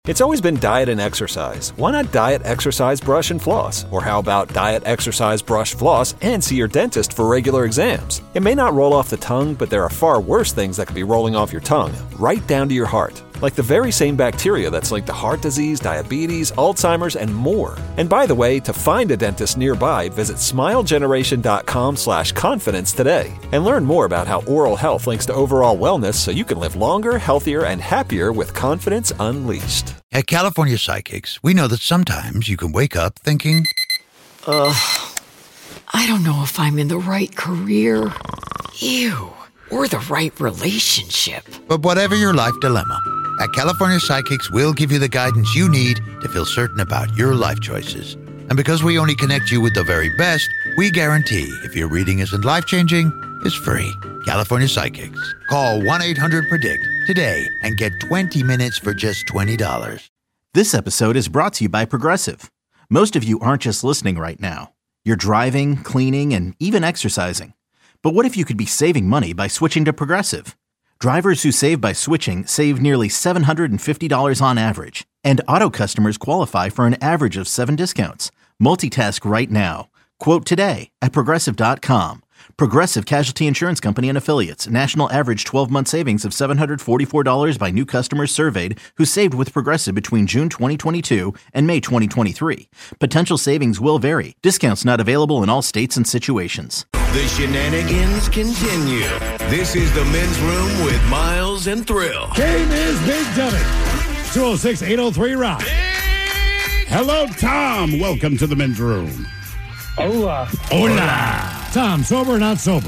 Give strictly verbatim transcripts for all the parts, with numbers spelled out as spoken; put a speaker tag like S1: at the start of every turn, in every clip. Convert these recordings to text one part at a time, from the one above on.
S1: It's always been diet and exercise. Why not diet, exercise, brush, and floss? Or how about diet, exercise, brush, floss, and see your dentist for regular exams? It may not roll off the tongue, but there are far worse things that could be rolling off your tongue, right down to your heart. Like the very same bacteria that's linked to heart disease, diabetes, Alzheimer's, and more. And by the way, to find a dentist nearby, visit smilegeneration.com slash confidence today. And learn more about how oral health links to overall wellness so you can live longer, healthier, and happier with confidence unleashed.
S2: At California Psychics, we know that sometimes you can wake up thinking,
S3: Ugh, I don't know if I'm in the right career. Ew. Or the right relationship.
S2: But whatever your life dilemma, at California Psychics, we'll give you the guidance you need to feel certain about your life choices. And because we only connect you with the very best, we guarantee if your reading isn't life-changing, it's free. California Psychics. Call one eight hundred predict today and get twenty minutes for just twenty dollars.
S4: This episode is brought to you by Progressive. Most of you aren't just listening right now. You're driving, cleaning, and even exercising. But what if you could be saving money by switching to Progressive? Drivers who save by switching save nearly seven hundred fifty dollars on average. And auto customers qualify for an average of seven discounts. Multitask right now. Quote today at Progressive dot com. Progressive Casualty Insurance Company and Affiliates. National average twelve-month savings of seven hundred forty-four dollars by new customers surveyed who saved with Progressive between June twenty twenty-two and May twenty twenty-three. Potential savings will vary. Discounts not available in all states and situations.
S5: The shenanigans continue. This is the Men's Room with Miles and Thrill.
S6: Game is Big Dummy. two oh six, eight oh three, Rock. Hello, Tom. Welcome to the Men's Room.
S7: Hola.
S6: Hola. Tom, sober or not sober?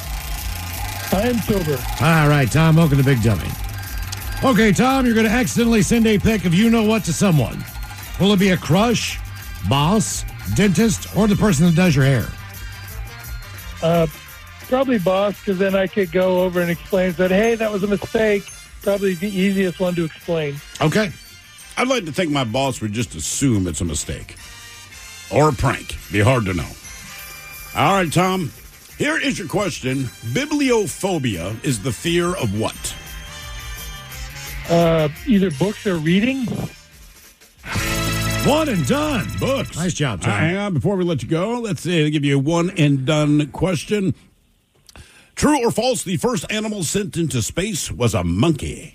S7: I am sober.
S6: All right, Tom, welcome to Big Dummy. Okay, Tom, you're going to accidentally send a pic of you-know-what to someone. Will it be a crush, boss, dentist, or the person that does your hair?
S7: Uh, probably boss, because then I could go over and explain that, hey, that was a mistake. Probably the easiest one to explain.
S6: Okay. I'd like to think my boss would just assume it's a mistake. Or a prank. Be hard to know. All right, Tom. Here is your question. Bibliophobia is the fear of what?
S7: Uh, either books or reading.
S6: One and done. Books. Nice job, Tom. Uh, hang on. Before we let you go, let's uh, give you a one and done question. True or false, the first animal sent into space was a monkey?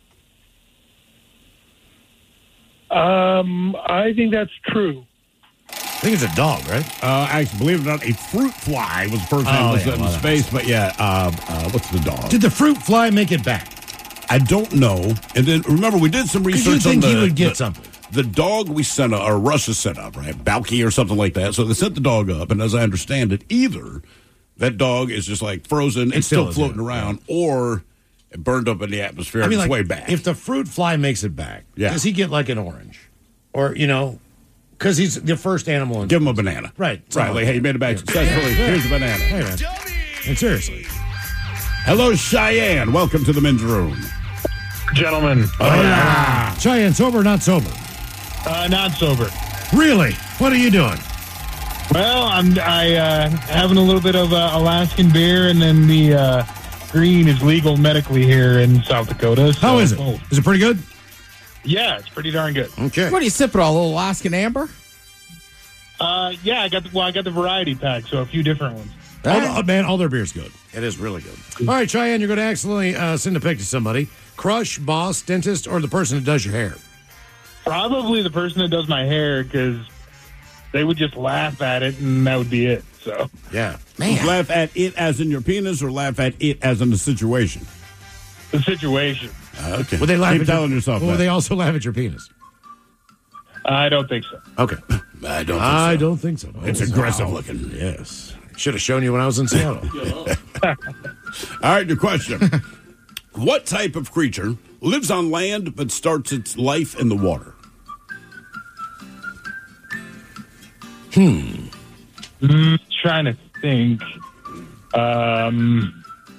S7: Um, I think that's true.
S6: I think it's a dog, right? Uh, actually, believe it or not, a fruit fly was the first animal
S8: Oh, yeah,
S6: sent
S8: well,
S6: into space. But yeah, uh, uh, what's the dog?
S8: Did the fruit fly make it back?
S6: I don't know. And then remember, we did some research
S8: you think
S6: on the,
S8: he would get
S6: the,
S8: something.
S6: The dog we sent, up, or Russia sent up, right? Balky or something like that. So they sent the dog up, and as I understand it, either that dog is just like frozen and still, still floating around, yeah. or it burned up in the atmosphere
S8: I mean,
S6: on its
S8: like,
S6: way back.
S8: If the fruit fly makes it back,
S6: yeah.
S8: does he get like an orange? Or, you know, because he's the first animal. In
S6: Give him a banana.
S8: Right.
S6: Right. Like, hey, you made it back yeah. successfully. Yeah. Here's a banana.
S8: Hey, man. And seriously.
S6: Hello, Cheyenne. Welcome to the Men's Room.
S7: Gentlemen.
S8: Hola. Cheyenne, sober or not sober?
S7: Uh, not sober.
S8: Really? What are you doing?
S7: Well, I'm I uh, having a little bit of uh, Alaskan beer, and then the uh, green is legal medically here in South Dakota. So
S8: How is it?
S7: Oh.
S8: Is it pretty good?
S7: Yeah, it's pretty darn good.
S8: Okay.
S9: What are you sipping on? A little Alaskan Amber?
S7: Uh, yeah, I got the, well, I got the variety pack, so a few different ones.
S8: All the, oh, man, all their beer's good. It is really good. All right, Cheyenne, you're going to accidentally uh, send a pic to somebody. Crush, boss, dentist, or the person that does your hair?
S7: Probably the person that does my hair, because they would just laugh at it, and that would be it. So
S8: yeah,
S6: man. Laugh at it as in your penis, or laugh at it as in the situation?
S7: The situation.
S6: Uh, okay.
S8: Would they laugh
S6: Keep
S8: at
S6: telling
S8: your,
S6: yourself
S8: Will
S6: that.
S8: they also laugh at your penis?
S7: I don't think so.
S8: Okay.
S6: I don't think
S8: I
S6: so.
S8: don't think so.
S6: It's
S8: oh,
S6: aggressive
S8: wow.
S6: looking.
S8: Yes. Should have shown you when I was in Seattle.
S6: All right, your question. What type of creature lives on land but starts its life in the water?
S8: Hmm.
S7: Mm, trying to think. Um,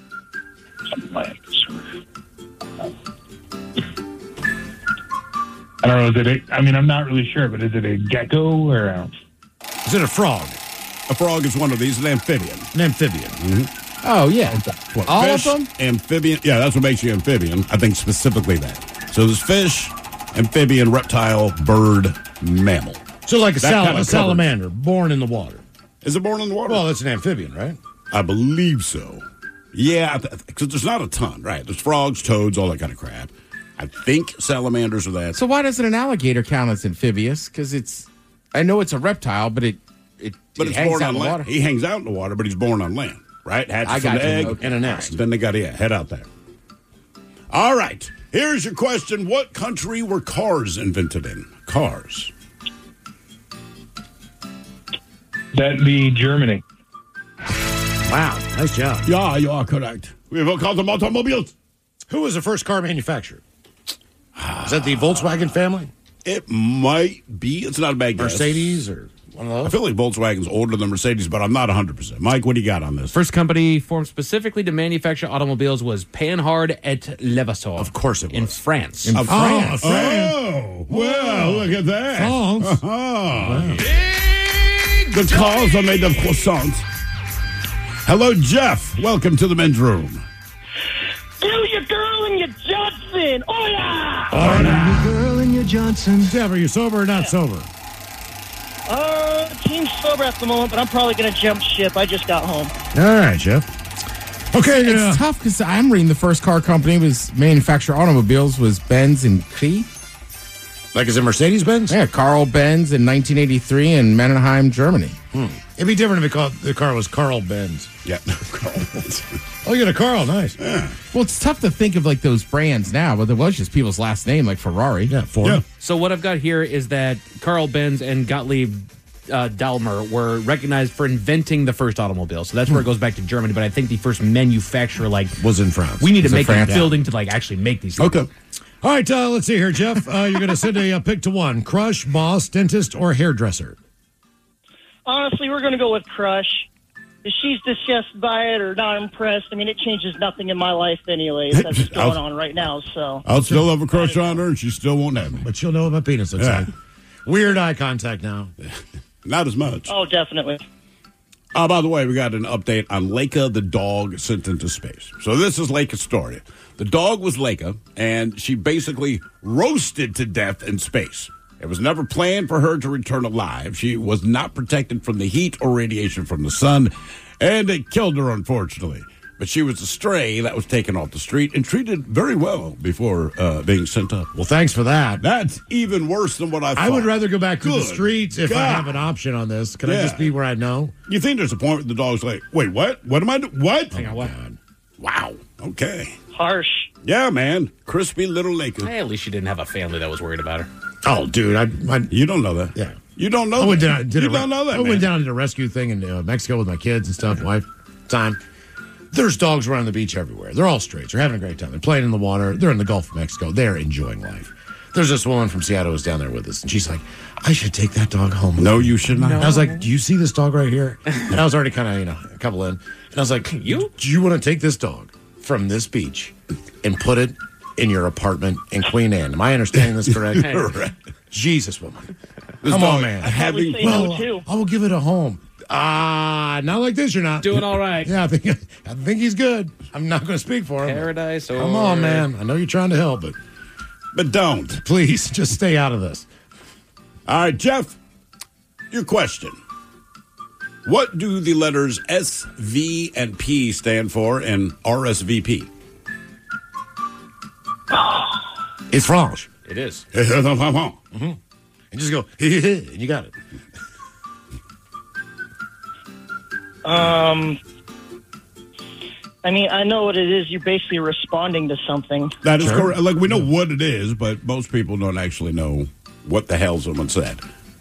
S7: I don't know. Is it a, I mean, I'm not really sure, but is it a gecko or a...
S8: Is it a frog?
S6: A frog is one of these. An amphibian.
S8: An amphibian.
S6: Mm-hmm.
S9: Oh, yeah.
S6: What,
S9: All
S6: fish,
S9: of them?
S6: Amphibian. Yeah, that's what makes you amphibian. I think specifically that. So there's fish, amphibian, reptile, bird, mammal.
S8: So like a,
S6: That
S8: sal-
S6: kind of
S8: a salamander born in the water.
S6: Is it born in the water?
S8: Well, it's an amphibian, right?
S6: I believe so. Yeah, because there's not a ton, right? There's frogs, toads, all that kind of crap. I think salamanders are that.
S9: So why doesn't an alligator count as amphibious? Because it's, I know it's a reptile, but it it,
S6: But
S9: it
S6: it's
S9: hangs
S6: born
S9: out
S6: on
S9: in the
S6: land.
S9: water.
S6: He hangs out in the water, but he's born on land, right? Hatches
S9: I
S6: from
S9: got
S6: the
S9: you.
S6: egg
S9: Okay.
S8: And a nest.
S6: Then they got to yeah, head out there. All right. Here's your question. What country were cars invented in? Cars.
S7: That'd be Germany.
S8: Wow, nice job.
S6: Yeah, you are correct. We have called them automobiles.
S8: Who was the first car manufacturer? Is that the Volkswagen family?
S6: It might be. It's not a bad guess.
S8: Mercedes or one of
S6: I
S8: those?
S6: feel like Volkswagen's older than Mercedes, but I'm not one hundred percent. Mike, what do you got on this?
S10: First company formed specifically to manufacture automobiles was Panhard et Levasseur.
S8: Of course it was.
S10: In France.
S8: In
S6: Of
S8: France.
S6: Oh, well, look at that.
S8: France.
S6: Oh. The cars are made of croissants. Hello, Jeff. Welcome to the men's room.
S11: Do your girl and your Johnson. Oh, yeah.
S8: Girl in your Johnson. Jeff, are you sober or not sober?
S11: Uh, team's sober at the moment, but I'm probably going to jump ship. I just got home.
S8: All right, Jeff. Okay,
S9: It's
S8: uh,
S9: tough because I'm reading the first car company was manufacture automobiles was Benz and Krie.
S8: like is it Mercedes-Benz?
S9: Yeah, Carl Benz in nineteen eighty-three in Mannheim, Germany.
S8: Hmm. It'd be different if it called, the car was Carl Benz.
S6: Yeah.
S8: Oh, you got a Carl. Nice.
S6: Yeah.
S9: Well, it's tough to think of like those brands now, but there was just people's last name, like Ferrari.
S8: Yeah, Ford.
S6: Yeah.
S10: So what I've got here is that Carl Benz and Gottlieb uh, Daimler were recognized for inventing the first automobile. So that's where it goes back to Germany. But I think the first manufacturer, like,
S8: Was in France.
S10: we need to
S9: Was it
S10: make
S9: France?
S10: a building to like actually make these things.
S6: Okay.
S8: All right, uh, let's see here, Jeff. Uh, you're going to send a, uh pick to one. Crush, boss, dentist, or hairdresser?
S11: Honestly, we're going to go with Crush. If she's disgusted by it or not impressed, I mean, it changes nothing in my life anyways. That's what's going on right now, so.
S6: I'll still have a crush on her, and she still won't have me.
S8: But you'll know what my penis looks
S6: Yeah.
S8: like. Weird eye contact now.
S6: Not as much.
S11: Oh, definitely.
S6: Oh, by the way, we got an update on Leica, the dog sent into space. So this is Leica's story. The dog was Leica, and she basically roasted to death in space. It was never planned for her to return alive. She was not protected from the heat or radiation from the sun, and it killed her, unfortunately. But she was a stray that was taken off the street and treated very well before uh, being sent up.
S8: Well, thanks for that.
S6: That's even worse than what I thought.
S8: I would rather go back to the
S6: Good
S8: streets if I
S6: God.
S8: have an option on this. Can I
S6: Yeah.
S8: just be where I know?
S6: You think there's a point where the dog's like, wait, what? What am I doing? What?
S10: Hang on, what?
S6: Wow. Okay.
S11: Harsh.
S6: Yeah, man. Crispy little Leica.
S10: Hey, at least she didn't have a family that was worried about her.
S8: Oh, dude. I, I,
S6: You don't know that.
S8: yeah.
S6: You don't know
S8: I went
S6: that.
S8: down, did
S6: you
S8: a,
S6: don't know that,
S8: I
S6: man.
S8: went down to a rescue thing in uh, Mexico with my kids and stuff, wife, time. There's dogs around the beach everywhere. They're all straight. They're having a great time. They're playing in the water. They're in the Gulf of Mexico. They're enjoying life. There's this woman from Seattle who's down there with us, and she's like, I should take that dog home.
S6: No, you should not.
S8: I was like, do you see this dog right here? And I was already kind of, you know, a couple in. And I was like,
S10: You?
S8: Do you want to take this dog from this beach and put it in your apartment in Queen Anne? Am I understanding this correct?
S6: Correct.
S8: Jesus, woman.
S6: This
S8: Come
S6: dog
S8: on, man.
S6: Having
S11: Say no,
S8: Well,
S11: too.
S8: I will give it a home. Ah, not like this, you're not.
S10: Doing all right.
S8: Yeah, I think I think he's good. I'm not going to speak for him.
S10: Paradise or...
S8: Come on, man. I know you're trying to help, but
S6: but don't.
S8: please just stay out of this.
S6: All right, Jeff, your question. What do the letters S, V, and P stand for in R S V P?
S8: It's Franche.
S10: It is.
S8: Mm-hmm. And just go, and you got it.
S11: Um, I mean, I know what it is. You're basically responding to something.
S6: That is correct. Like, we know what it is, but most people don't actually know what the hell someone said.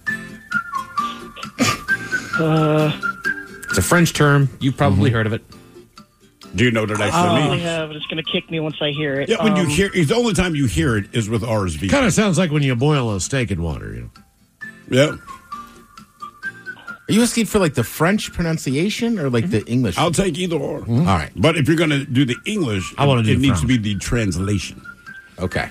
S11: Uh,
S10: It's a French term. You've probably
S6: Mm-hmm.
S10: heard of it.
S6: Do you know what it actually
S11: I
S6: means?
S11: have, but it's going to kick me once I hear it.
S6: Yeah, when you
S11: Um,
S6: hear it's the only time you hear it is with R S V P.
S8: Kind of sounds like when you boil a steak in water, you know.
S6: Yeah.
S9: Are you asking for like the French pronunciation or like the English?
S6: I'll take either or.
S9: All right.
S6: But if you're going to do the English,
S8: I wanna
S6: it,
S8: do
S6: it needs
S8: French.
S6: to be the translation.
S9: Okay.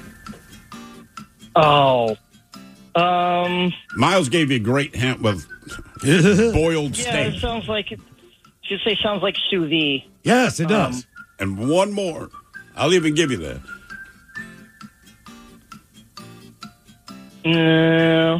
S11: Oh. Um.
S6: Miles gave you a great hint with boiled
S11: Yeah,
S6: steak.
S11: it sounds like it. Should say sounds like sous vide.
S8: Yes, it does.
S6: And one more. I'll even give you that.
S11: No.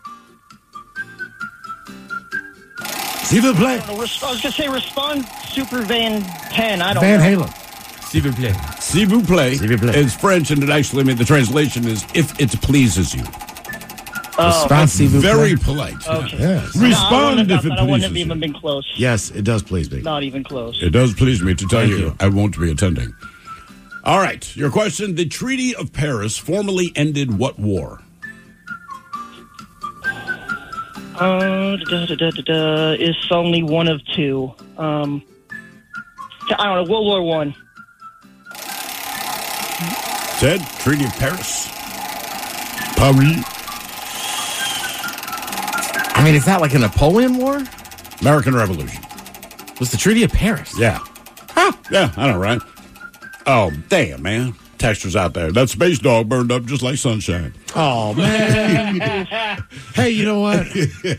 S8: S'il vous plaît.
S11: I was going to say respond Super Van ten. I don't
S8: Van
S11: know.
S8: Halen.
S10: S'il vous plaît.
S6: S'il vous plaît.
S8: S'il vous plaît.
S6: It's French, and it actually, I mean, the translation is if it pleases you.
S11: Oh,
S8: Response, s'il vous plaît.
S6: Very polite.
S11: okay.
S8: Yes.
S11: No, I
S6: Respond
S11: wouldn't have
S6: if it
S11: got that. I wouldn't have
S6: pleases
S11: even
S6: you.
S11: been close.
S8: Yes, it does please me.
S11: Not even close.
S6: It does please me to tell
S8: Thank
S6: you,
S8: you.
S6: I won't be attending. All right, your question. The Treaty of Paris formally ended what war?
S11: Uh, da, da, da, da, da, is only one of two. Um, I don't know. World War One.
S6: Ted, Treaty of Paris. Paris.
S9: I mean, is that like a Napoleon War?
S6: American Revolution.
S9: Was the Treaty of Paris?
S6: Yeah. Huh. Yeah, I know, right? Oh, damn, man. Textures out there. That space dog burned up just like sunshine.
S8: Oh, man. Hey, you know what?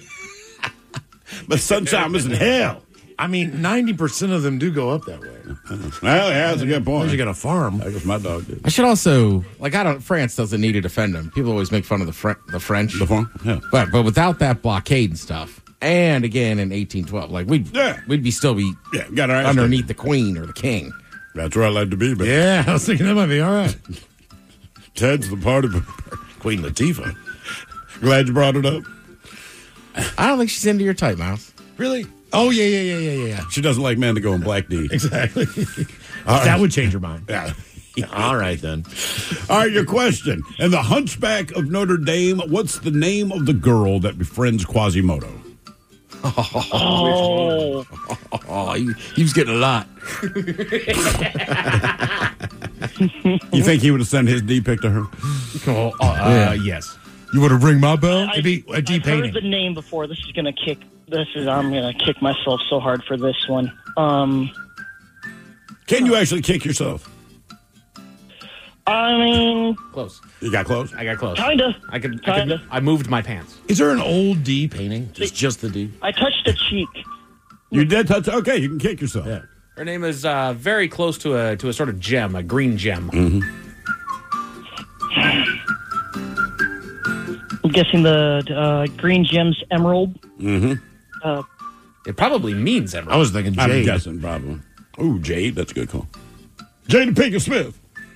S6: But sunshine was in hell.
S8: I mean, ninety percent of them do go up that way.
S6: Well, yeah, that's a good point.
S8: Unless you got a farm.
S6: I guess my dog did.
S9: I should also, like, I don't, France doesn't need to defend them. People always make fun of the Fre- the French.
S6: The farm? Yeah.
S9: But but without that blockade and stuff, and again in eighteen twelve, like, we'd,
S6: Yeah.
S9: we'd be still be
S6: Yeah, got our ass
S9: underneath the queen or the king.
S6: That's where I like to be, but
S8: Yeah, I was thinking that might be all right.
S6: Ted's the party pooper.
S8: Queen Latifah.
S6: Glad you brought it up.
S9: I don't think she's into your type, Mouse.
S8: Really? Oh, yeah, yeah, yeah, yeah, yeah, yeah.
S6: She doesn't like men to go in black D.
S8: Exactly.
S6: All
S8: That
S6: right.
S8: would change her mind.
S6: Yeah.
S8: All right, then.
S6: All right, your question. In The Hunchback of Notre Dame, what's the name of the girl that befriends Quasimodo?
S11: Oh.
S9: Oh, he, he was getting a lot.
S6: You think he would have sent his D pic to her?
S10: Oh, uh, yes.
S8: You want to ring my bell?
S11: I,
S8: It'd be a deep
S11: I've heard
S8: painting.
S11: the name before. This is gonna kick. This is. I'm gonna kick myself so hard for this one. Um.
S6: Can you actually kick yourself?
S11: I mean,
S10: Close.
S6: You got close?
S10: I got close.
S11: kinda.
S10: I could. I,
S11: Kinda.
S10: could, I moved my pants.
S8: Is there an old D painting? Just, just the D?
S11: I touched a cheek.
S6: You did touch. Okay, you can kick yourself.
S8: Yeah.
S10: Her name is uh, very close to a to a sort of gem, a green gem.
S11: I'm guessing the uh, green gem's emerald.
S6: Mm-hmm.
S11: Uh,
S10: It probably means emerald.
S8: I was thinking
S6: I'm
S8: Jade.
S6: guessing, probably. Ooh, Jade. That's a good call. Jade Pinkett Smith.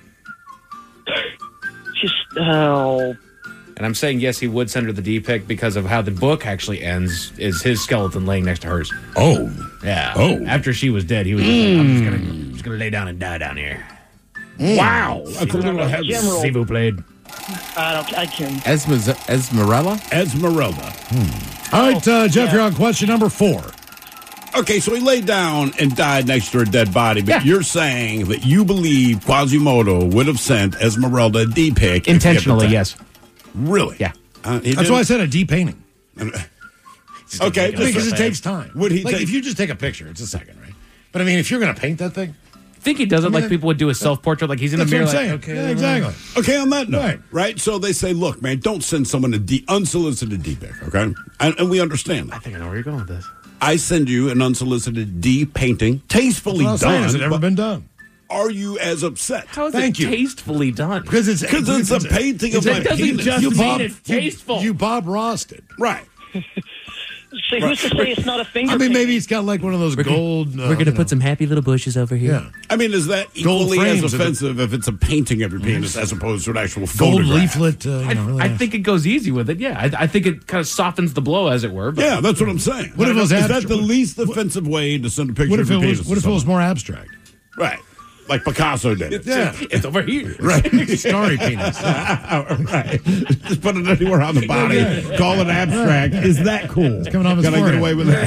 S11: she's. Oh.
S10: And I'm saying yes, he would send her the D pic because of how the book actually ends. Is his skeleton laying next to hers?
S6: Oh.
S10: Yeah.
S6: Oh.
S10: After she was dead, he was. Just like, I'm just gonna, I'm just gonna lay down and die down here.
S6: Wow. That's a little heavy.
S11: Emerald.
S10: See who played.
S11: I don't. I can.
S9: Esme- Esmeralda?
S6: Esmeralda.
S8: All right, uh, Jeff, you're on question number four.
S6: Okay, so he laid down and died next to her dead body, but
S10: Yeah.
S6: you're saying that you believe Quasimodo would have sent Esmeralda a D pic
S10: Intentionally, yes.
S6: Really?
S10: Yeah.
S6: Uh, he
S8: That's why I
S6: didn't-
S8: said a D painting.
S6: Okay, just
S8: Because
S6: a-
S8: it takes time.
S6: Would he
S8: like
S6: take-
S8: if you just take a picture, it's a second, right? But I mean, if you're going to paint that thing,
S10: I think he does it
S8: I mean,
S10: like people would do a self portrait, like he's in
S8: that's
S10: the mirror.
S8: what I'm
S10: like,
S8: saying.
S10: okay,
S8: Yeah, exactly.
S6: Okay, on that note, right.
S8: Right.
S6: So they say, look, man, don't send someone a D, unsolicited D pic, okay? And, and we understand
S10: I
S6: that.
S10: think I know where you're going with this.
S6: I send you an unsolicited D painting, tastefully
S8: That's what I'm saying.
S6: done.
S8: Has it ever
S6: but
S8: been done?
S6: Are you as upset?
S10: How is
S8: Thank
S10: it
S8: you.
S10: tastefully done?
S8: Because it's
S6: Because it's a painting of
S8: it's-
S6: my
S10: it doesn't
S6: penis.
S10: just
S8: you
S10: mean
S8: Bob,
S10: it's
S8: you-
S10: tasteful.
S8: You, Bob Rossed it.
S6: Right.
S11: See, who's to say it's not a finger?
S8: I mean,
S11: painting?
S8: maybe he's got like one of those gold. Uh,
S10: We're gonna
S8: you
S10: put
S8: know,
S10: some happy little bushes over here.
S8: yeah,
S6: I mean, is that
S8: Gold
S6: equally as
S8: frames of it.
S6: offensive if it's a painting of your penis as opposed to an actual
S8: gold
S6: photograph?
S8: leaflet. Uh, you
S10: I,
S8: know, really
S10: I
S8: nice.
S10: think it goes easy with it. Yeah, I, I think it kind of softens the blow, as it were. But
S6: Yeah, that's what I'm saying.
S8: What if it was
S6: is
S8: abstract-
S6: that the least offensive way to send a picture
S8: What
S6: of
S8: if it
S6: your
S8: was?
S6: penis?
S8: What
S6: to
S8: if it was
S6: someone?
S8: more abstract?
S6: Right, like Picasso did it.
S8: Yeah,
S10: it's over here.
S6: Right.
S8: starry penis.
S6: right. Just put it anywhere on the body. Call it abstract. Is that cool? It's
S8: coming off his
S6: Can I get
S8: forehead.
S6: away with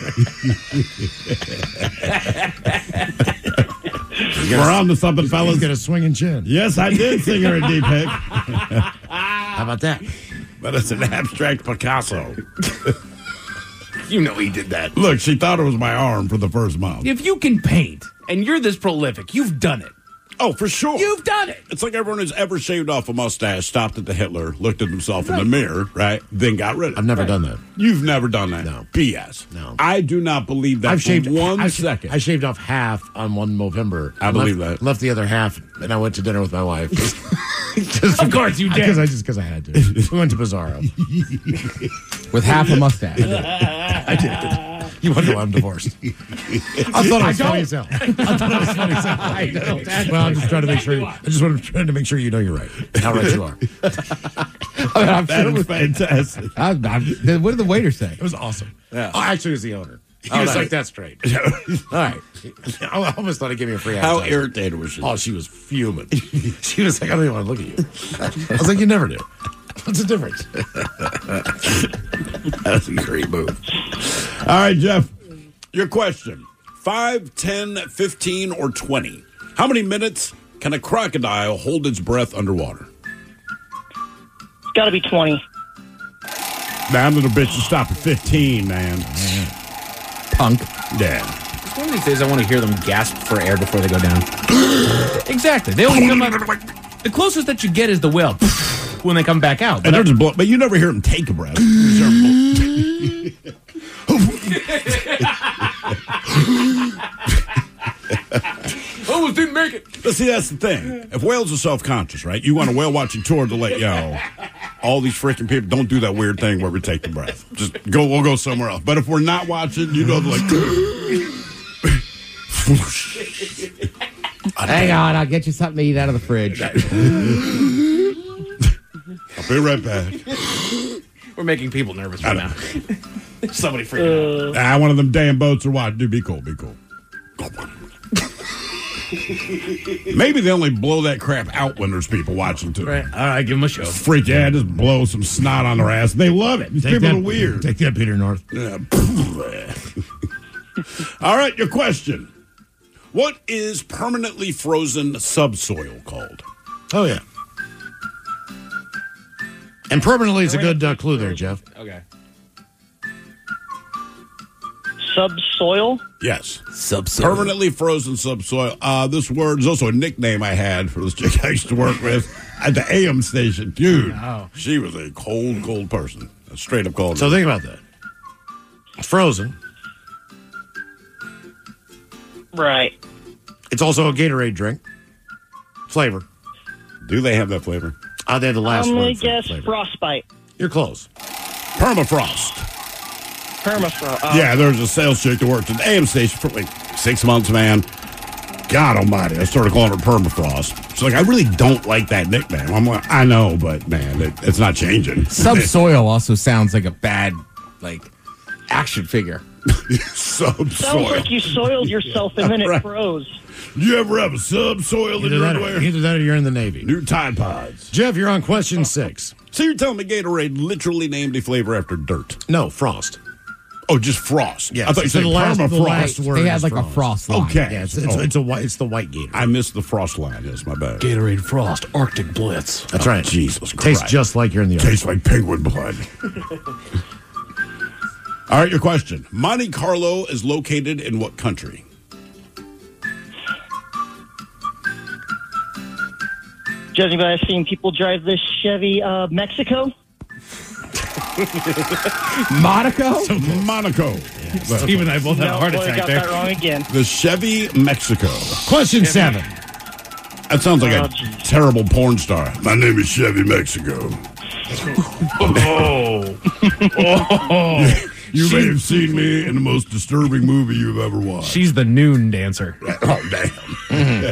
S6: that? We're on to something, fellas.
S8: He's got a swinging chin.
S6: Yes, I did sing her a D pic,
S8: How about that?
S6: but it's an abstract Picasso.
S10: You know he did that.
S6: Look, she thought it was my arm for the first month.
S10: If you can paint and you're this prolific, you've done it.
S6: Oh, for sure.
S10: You've done it.
S6: It's like everyone who's ever shaved off a mustache, stopped at the Hitler, looked at himself in the mirror, right? Then got rid of it.
S8: I've never done that.
S6: You've never done that.
S8: No.
S6: B S.
S8: No.
S6: I do not believe that
S8: I've
S6: for
S8: shaved
S6: one
S8: I,
S6: second.
S8: I shaved off half on one November.
S6: I believe
S8: left,
S6: that.
S8: Left the other half, and I went to dinner with my wife. Just
S9: Of course you did.
S8: Because I just because I had to. We went to Bizarro.
S9: With half a mustache.
S8: I did. You wonder why I'm divorced. I thought it was
S9: I
S8: funny as hell. I thought it was funny as hell.
S9: I don't.
S8: Well, I'm just trying to make sure. I just want to trying to make sure you know you're right. How right you are.
S9: I'm
S6: That
S9: sure it
S6: is
S9: was
S6: fantastic.
S9: I, I, what did the waiter say?
S8: It was awesome.
S6: Yeah.
S8: Oh, actually, it was the owner. He
S9: Oh,
S8: was
S9: nice.
S8: like, "That's straight." All right. I almost thought he'd give me a free.
S6: How
S8: appetizer.
S6: irritated was she?
S8: Oh, she was fuming. She was like, "I don't even want to look at you." I was like, "You never do. What's the difference?"
S6: That's a great move. All right, Jeff, your question. five, ten, fifteen, or twenty? How many minutes can a crocodile hold its breath underwater?
S11: It's got to be twenty.
S6: That little bitch will stop at fifteen, man.
S10: Punk.
S6: Yeah.
S10: One of these days, I want to hear them gasp for air before they go down. Exactly. They only come up. The closest that you get is the whale when they come back out. But,
S6: And they're
S10: I,
S6: just blow, but you never hear them take a breath. You just hear 'em blow.
S10: almost didn't make it.
S6: But see, that's the thing. If whales are self-conscious, right? You want a whale watching tour to let you know, all these freaking people don't do that weird thing where we take the breath. Just go, we'll go somewhere else. But if we're not watching, you know, they're like,
S9: Hang on, I'll get you something to eat out of the fridge.
S6: I'll be right back.
S10: We're making people nervous right now. Somebody freaking out.
S6: Ah, one of them damn boats are watching. Dude, be cool, be cool. Maybe they only blow that crap out when there's people watching too.
S10: Right. All right, give them a show.
S6: Freak, yeah, just blow some snot on their ass. They love it. These
S8: Take
S6: people
S8: that,
S6: are weird.
S8: Take that, Peter North.
S6: Yeah. All right, your question. What is permanently frozen subsoil called?
S8: Oh yeah. And permanently is a good uh, clue there, Jeff.
S10: Okay.
S11: Subsoil?
S6: Yes.
S10: Subsoil.
S6: Permanently frozen subsoil. Uh, this word is also a nickname I had for this chick I used to work with at the A M station. Dude,
S10: Oh.
S6: she was a cold, cold person. A straight up cold.
S8: So think about that. Frozen.
S11: Right.
S8: It's also a Gatorade drink. Flavor.
S6: Do they have that flavor?
S8: Uh, they have the last
S11: I'm
S8: one.
S11: going
S8: for
S11: to guess
S8: flavor.
S11: frostbite.
S8: You're close.
S6: Permafrost.
S11: Permafrost. Uh,
S6: Yeah, there was a sales chick that worked at the A M station for like six months, man. God almighty, I started calling her Permafrost. She's like, I really don't like that nickname. I'm like, I know, but man, it, it's not changing.
S9: Subsoil also sounds like a bad, like, action figure.
S6: Subsoil.
S11: Sounds like you soiled yourself and then it
S6: Right.
S11: froze.
S6: You ever have a subsoil in
S8: Either
S6: your
S8: that, or,
S6: underwear?
S8: either that or you're in the Navy.
S6: New Tide Pods.
S8: Jeff, you're on question six.
S6: So you're telling me Gatorade literally named a flavor after dirt?
S8: No, frost.
S6: Oh, just frost.
S8: Yes,
S6: I thought you
S8: it's
S6: said
S8: the last- the
S6: permafrost.
S8: last word.
S9: They had
S8: is
S9: like a frost line.
S6: Okay.
S8: Yeah, it's, it's,
S6: Oh.
S8: it's a white. It's the white Gator.
S6: I missed the frost line. Yes, my bad.
S10: Gatorade Frost Arctic Blitz.
S8: That's
S6: Oh,
S8: right.
S6: Jesus Christ.
S8: Tastes just like you're in the ocean.
S6: Tastes like penguin blood. All right, your question. Monte Carlo is located in what country?
S11: Judging by I've seen people drive this Chevy, uh, Mexico.
S9: Monaco?
S6: Monaco.
S10: Steve and I both had
S11: No,
S10: a heart
S11: boy, I
S10: attack
S11: got
S10: there.
S11: that wrong again.
S6: The Chevy Mexico.
S8: Question seven.
S6: That sounds like
S11: Oh,
S6: a
S11: geez.
S6: terrible porn star. My name is Chevy Mexico.
S10: Oh.
S6: You may have seen me in the most disturbing movie you've ever watched.
S10: She's the noon dancer
S6: Oh, damn.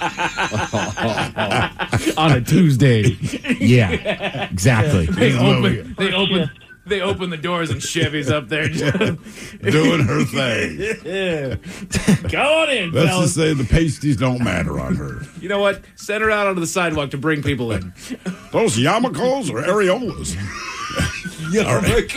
S10: on a Tuesday.
S9: Yeah, exactly.
S10: They
S6: Love
S10: open,
S6: it.
S10: they open, they open the doors and Chevy's up there.
S6: Doing her thing.
S10: Go on in,
S6: Let's
S10: fellas.
S6: just say the pasties don't matter on her.
S10: You know what? Send her out onto the sidewalk to bring people in.
S6: Those yarmulkes or areolas? All right.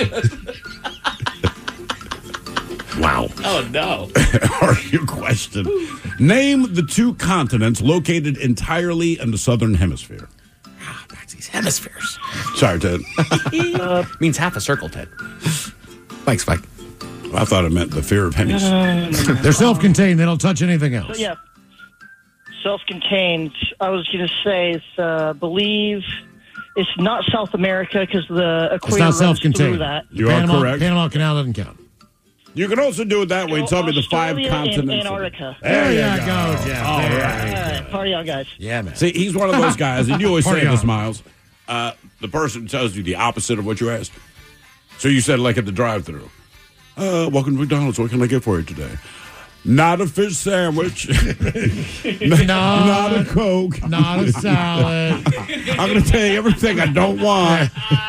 S6: Wow.
S10: Oh, no.
S6: All right, your question. Name the two continents located entirely in the southern hemisphere.
S9: These hemispheres.
S6: Sorry, Ted.
S10: Means half a circle, Ted.
S9: Thanks, Spike.
S6: I thought it meant the fear of hemis.
S8: They're self-contained. They don't touch anything else.
S11: So, yeah, self-contained. I was going to say, it's, uh, believe it's not South America because the
S8: It's
S11: equator
S8: not
S11: runs
S8: self-contained.
S11: through that.
S6: You are
S8: Panama,
S6: correct.
S8: Panama Canal doesn't count.
S6: You can also do it that way. Tell me the five
S11: Australia
S6: continents.
S11: and Antarctica.
S6: There you
S8: There you
S6: go,
S8: go, Jeff.
S6: All
S8: There
S6: right.
S8: you
S11: All right, party on, guys.
S8: Yeah, man.
S6: See, he's one of those guys, and you always say
S8: Party
S6: this,
S8: on.
S6: Miles. Uh, the person tells you the opposite of what you asked. So you said, like at the drive-thru, uh, welcome to McDonald's. What can I get for you today? Not a fish sandwich.
S8: No.
S6: Not a Coke.
S8: Not a salad.
S6: I'm going to tell you everything I don't want.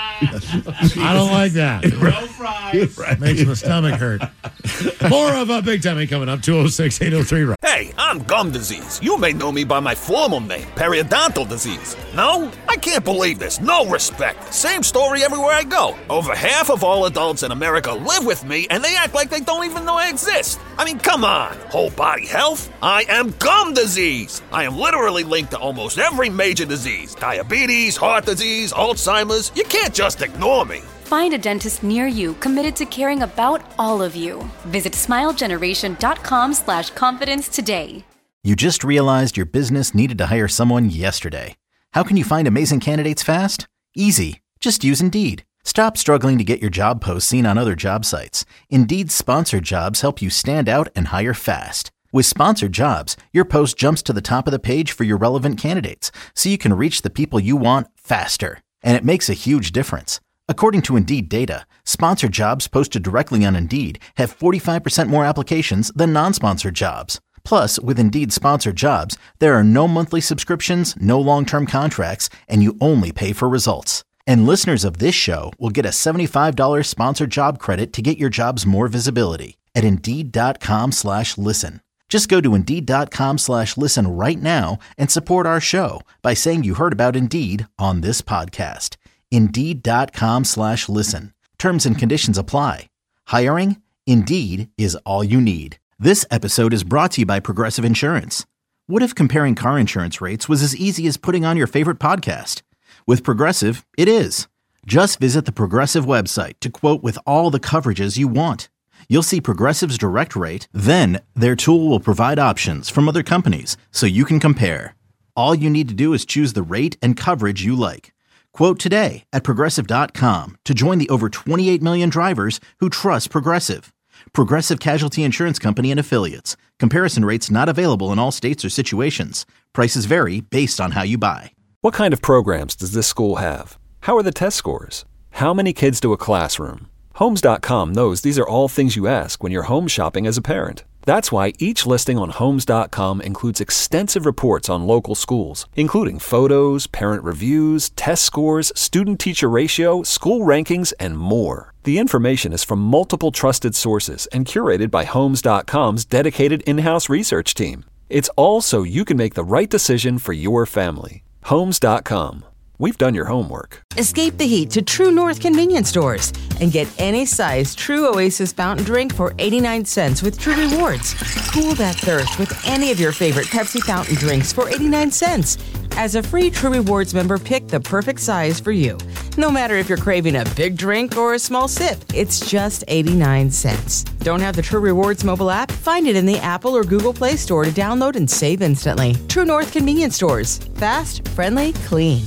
S8: I don't like that.
S10: No fries.
S6: Right.
S8: Makes my stomach hurt. More of a Big Timmy coming up. two oh six, eight oh three Rock.
S12: Hey, I'm gum disease. You may know me by my formal name, periodontal disease. No? I can't believe this. No respect. Same story everywhere I go. Over half of all adults in America live with me, and they act like they don't even know I exist. I mean, come on. Whole body health? I am gum disease. I am literally linked to almost every major disease. Diabetes, heart disease, Alzheimer's. You can't just ignore me.
S13: Find a dentist near you committed to caring about all of you. Visit smilegeneration.com slash confidence today.
S4: You just realized your business needed to hire someone yesterday. How can you find amazing candidates fast? Easy. Just use Indeed. Stop struggling to get your job posts seen on other job sites. Indeed's sponsored jobs help you stand out and hire fast. With sponsored jobs, your post jumps to the top of the page for your relevant candidates, so you can reach the people you want faster. And it makes a huge difference. According to Indeed data, sponsored jobs posted directly on Indeed have forty-five percent more applications than non-sponsored jobs. Plus, with Indeed sponsored jobs, there are no monthly subscriptions, no long-term contracts, and you only pay for results. And listeners of this show will get a seventy-five dollars sponsored job credit to get your jobs more visibility at Indeed.com slash listen. Just go to Indeed.com slash listen right now and support our show by saying you heard about Indeed on this podcast. Indeed.com slash listen. Terms and conditions apply. Hiring? Indeed is all you need. This episode is brought to you by Progressive Insurance. What if comparing car insurance rates was as easy as putting on your favorite podcast? With Progressive, it is. Just visit the Progressive website to quote with all the coverages you want. You'll see Progressive's direct rate, then their tool will provide options from other companies so you can compare. All you need to do is choose the rate and coverage you like. Quote today at Progressive dot com to join the over twenty-eight million drivers who trust Progressive. Progressive Casualty Insurance Company and Affiliates. Comparison rates not available in all states or situations. Prices vary based on how you buy.
S1: What kind of programs does this school have? How are the test scores? How many kids do a classroom? Homes dot com knows these are all things you ask when you're home shopping as a parent. That's why each listing on Homes dot com includes extensive reports on local schools, including photos, parent reviews, test scores, student-teacher ratio, school rankings, and more. The information is from multiple trusted sources and curated by Homes dot com's dedicated in-house research team. It's all so you can make the right decision for your family. Homes dot com. We've done your homework.
S14: Escape the heat to True North convenience stores and get any size True Oasis fountain drink for eighty-nine cents with True Rewards. Cool that thirst with any of your favorite Pepsi fountain drinks for eighty-nine cents. As a free True Rewards member, pick the perfect size for you. No matter if you're craving a big drink or a small sip, it's just eighty-nine cents. Don't have the True Rewards mobile app? Find it in the Apple or Google Play Store to download and save instantly. True North convenience stores. Fast, friendly, clean.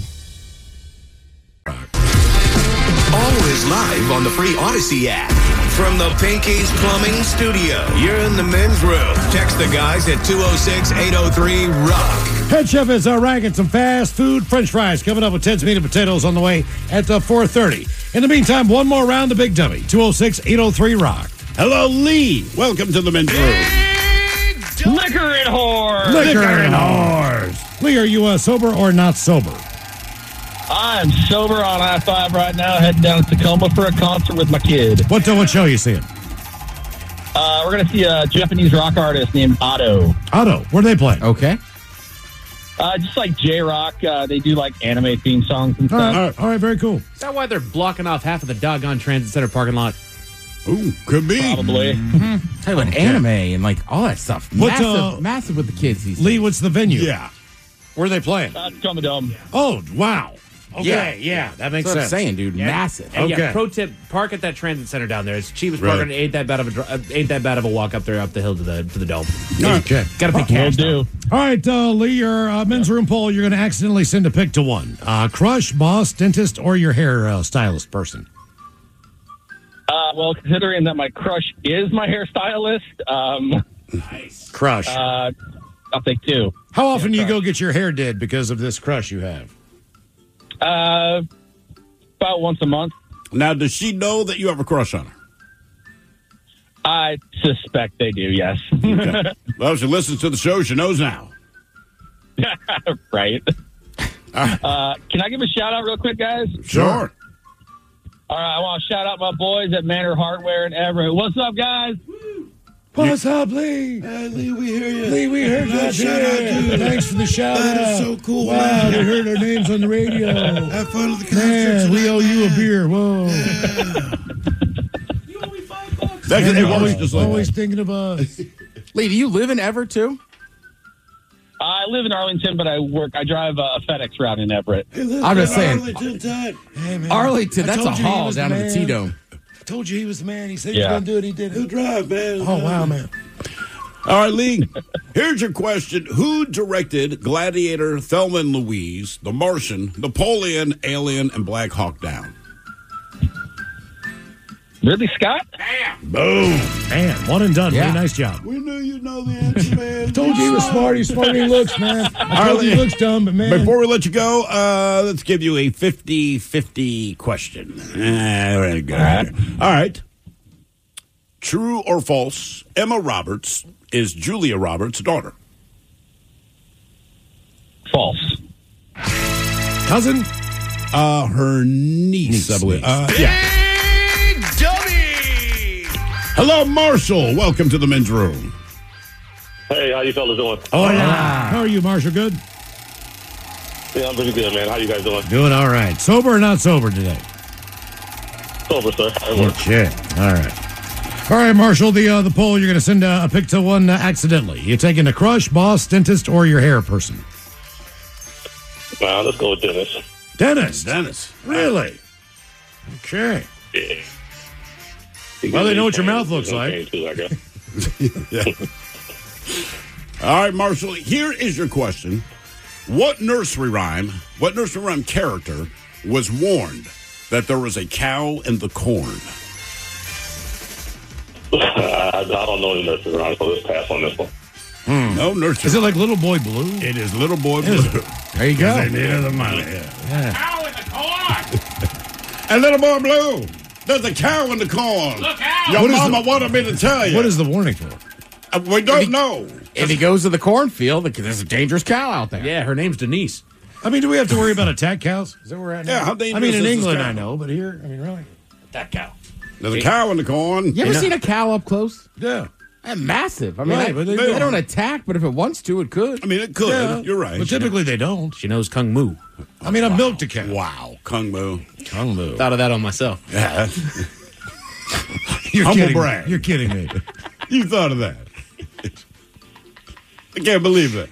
S5: Always live on the free Odyssey app. From the Pinky's Plumbing Studio, you're in the men's room. Text the guys at two oh six, eight oh three, rock.
S8: Head chef is uh, ranking some fast food French fries coming up with Ted's Meat and Potatoes on the way at uh, four thirty. In the meantime, one more round of Big Dummy. two oh six, eight oh three, rock.
S6: Hello, Lee. Welcome to the men's room.
S7: Liquor and whores.
S8: Liquor and whores. Lee, are you uh, sober or not sober?
S7: I'm sober on I five right now, heading down to Tacoma for a concert with my kid.
S8: What, uh, what show are you seeing?
S7: Uh, we're going to see a Japanese rock artist named Otto.
S8: Otto. Where are they playing?
S9: Okay.
S7: Uh, just like J-Rock. Uh, they do like anime theme songs and
S8: All
S7: stuff.
S8: right, all right, all right, very cool.
S10: Is that why they're blocking off half of the doggone Transit Center parking lot?
S6: Ooh, could be.
S7: Probably.
S9: Mm-hmm. Tell you what,
S8: Okay.
S9: anime and like all that stuff.
S8: What's,
S9: Massive,
S8: uh,
S9: massive with the kids these
S8: Lee,
S9: days.
S8: what's the venue?
S6: Yeah.
S8: Where are they playing?
S7: Uh, Tacoma Dome.
S8: Oh, wow. Okay,
S9: Yeah.
S8: yeah, that makes
S9: That's what I'm
S8: sense.
S9: saying, dude. Massive.
S10: And
S8: Okay.
S10: yeah, pro tip: park at that transit center down there. It's cheapest
S6: Right.
S10: parking. Ain't that bad of a dr- uh, ain't that bad of a walk up there up the hill to the to the dome.
S8: Okay.
S10: Got to pay
S7: Will
S10: cash.
S7: do.
S8: All right, uh, Lee, your uh, men's room poll, you're going to accidentally send a pic to one. Uh, crush, boss, dentist, or your hair uh, stylist person?
S7: Uh,
S15: well, considering that my crush is my hairstylist, um,
S8: nice. Crush.
S15: Uh, I'll take two.
S8: How often
S15: yeah,
S8: do you go get your hair did because of this crush you have?
S15: Uh, about once a month.
S6: Now, does she know that you have a crush on her?
S15: I suspect they do, yes.
S6: Okay. Well, if she listens to the show, she knows now.
S15: Right. Uh, can I give a shout out real quick, guys?
S6: Sure.
S15: All right, I want to shout out my boys at Manor Hardware in Everett. What's up, guys?
S8: What's up, Lee?
S6: Uh, Lee, we hear you.
S8: Lee, we heard you.
S6: Shout out, dude.
S8: Thanks for the shout
S6: That
S8: out.
S6: is so cool,
S8: Wow,
S6: man.
S8: they heard our names on the radio.
S6: Have fun at the concert.
S8: Man, we
S6: tonight,
S8: owe you a
S6: man.
S8: beer. Whoa.
S6: That,
S8: Man,
S6: it
S8: always,
S6: works just like
S8: always
S6: that.
S8: thinking of us.
S9: Lee, do you live in Everett, too?
S15: I live in Arlington, but I work. I drive a FedEx route in Everett.
S9: I'm just saying.
S6: Arlington,
S8: Hey, man.
S9: Arlington,
S8: I
S9: that's
S8: told
S9: a
S8: you he
S9: haul
S8: was
S9: down to the
S8: man.
S9: T-Dome.
S8: I told you he was the man. He said he
S15: Yeah.
S8: was going to do it. He did it.
S6: He'll drive, man.
S8: Oh, wow, man.
S6: All right, Lee, here's your question. Who directed Gladiator, Thelma and Louise, The Martian, Napoleon, Alien, and Black Hawk Down?
S15: Ridley Scott?
S6: Boom.
S8: Man, one and done.
S9: Yeah.
S8: Really nice job.
S6: We knew you'd know the answer, man.
S8: I told you he was smart. He's smart. He looks, man. I told you he looks dumb, but man.
S6: Before we let you go, uh, let's give you a fifty-fifty question. Uh, very good. All right. All right. True or false, Emma Roberts is Julia Roberts' daughter?
S15: False.
S8: Cousin?
S6: Uh, her niece, I believe. Uh, yeah. Hello, Marshall. Welcome to the men's room.
S16: Hey, how you fellas doing?
S8: Oh, yeah. How are you, Marshall? Good?
S16: Yeah, I'm pretty good, man. How you guys doing?
S8: Doing all right. Sober or not sober today?
S16: Sober, sir. I work.
S8: Okay. All right. All right, Marshall, the uh, the poll, you're going to send uh, a pic to one uh, accidentally. You're taking a crush, boss, dentist, or your hair person?
S16: Well, let's go with Dennis.
S8: Dennis.
S6: Dennis.
S8: Really? Okay.
S16: Yeah.
S8: Well, they know what your mouth looks like.
S16: Too, I guess.
S6: Yeah. All right, Marshall, here is your question. What nursery rhyme, what nursery rhyme character was warned that there was a cow in the corn?
S16: I, I don't know any nursery rhymes, so let's pass on this one.
S6: Hmm. No nursery.
S8: Is it like Little Boy Blue?
S6: It is Little Boy Blue.
S8: There you go.
S6: They needed the money. Yeah.
S8: Yeah.
S16: Cow in the corn!
S6: And Little Boy Blue, there's a cow in the corn.
S16: Look out!
S6: Your
S8: What is
S6: mama
S8: the-
S6: wanted me to tell you.
S8: What is the warning for?
S6: Uh, we don't know.
S9: If he goes to the cornfield, there's a dangerous cow out there.
S10: Yeah, her name's Denise.
S8: I mean, do we have to worry about attack cows? Is that where we're at now?
S6: Yeah, how
S8: I
S6: dangerous
S8: mean, in
S6: is this
S8: England,
S6: cow?
S8: I know, but here, I mean, really?
S10: That cow.
S6: There's a cow in the corn.
S9: You ever seen a cow up close?
S8: Yeah.
S9: They're massive. I mean,
S8: Right,
S9: I-
S8: but they
S9: they,
S8: don't.
S9: don't attack, but if it wants to, it could.
S6: I mean, it could.
S8: Yeah.
S6: You're right.
S8: But typically they don't.
S10: She knows Kung Mu.
S8: I mean, I've milked a cow.
S6: Wow. Kung Moo.
S8: Kung Moo.
S10: Thought of that on myself.
S6: Yeah.
S8: You're
S6: Humble
S8: kidding
S6: brag.
S8: me. You're kidding me.
S6: You thought of that. I can't believe that.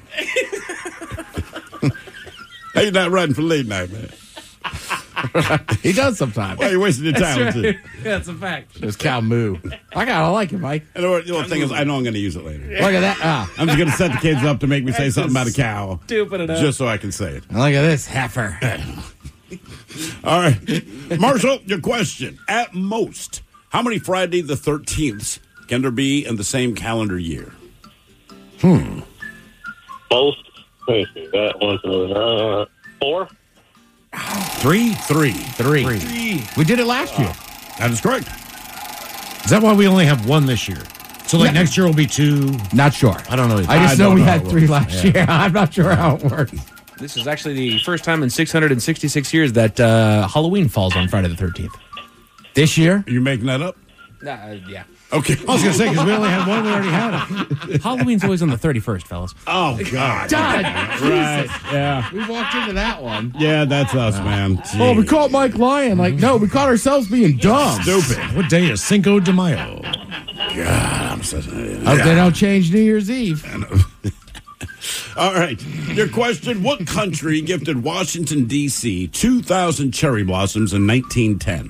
S6: How you not writing for late night, man?
S9: He does sometimes.
S6: Why are you wasting your time with it?
S10: That's a fact.
S9: There's cow moo. I gotta like it, Mike.
S6: And the the thing is, I know I'm going to use it later.
S9: Look at that. Ah,
S6: I'm just going to set the kids up to make me say something about a cow,
S10: Stupid enough.
S6: just so I can say it.
S9: look at this heifer.
S6: All right, Marshall, your question: at most, how many Friday the thirteenths can there be in the same calendar year?
S8: Hmm.
S16: Most. Let me see. That one. Uh, four?
S8: Three?
S6: Three.
S9: Three. We did it last year.
S6: That is correct.
S8: Is that why we only have one this year? So, like,
S9: Yeah.
S8: next year will be two?
S9: Not sure.
S8: I don't know.
S9: I just
S6: I
S9: know
S6: don't
S9: we
S6: know
S9: had
S6: how it
S9: three
S6: works.
S9: last
S8: Yeah.
S9: year. I'm not sure how it works.
S10: This is actually the first time in six hundred sixty-six years that uh, Halloween falls on Friday the thirteenth.
S9: This year?
S6: Are you making that up?
S10: Uh, yeah.
S6: Okay.
S8: I was going to say, because we only had one, we already had it.
S10: Halloween's always on the thirty-first, fellas.
S6: Oh God.
S9: God,
S6: Right. Yeah.
S9: we walked into that one.
S6: Yeah, that's us, man.
S9: Oh, we
S6: Jeez.
S9: caught Mike lying. Like, no, we caught ourselves being dumb.
S6: Stupid.
S8: What day is Cinco de Mayo?
S6: God, I'm such a.
S9: Hope they don't change New Year's Eve.
S6: All right. Your question: what country gifted Washington D C two thousand cherry blossoms in nineteen ten?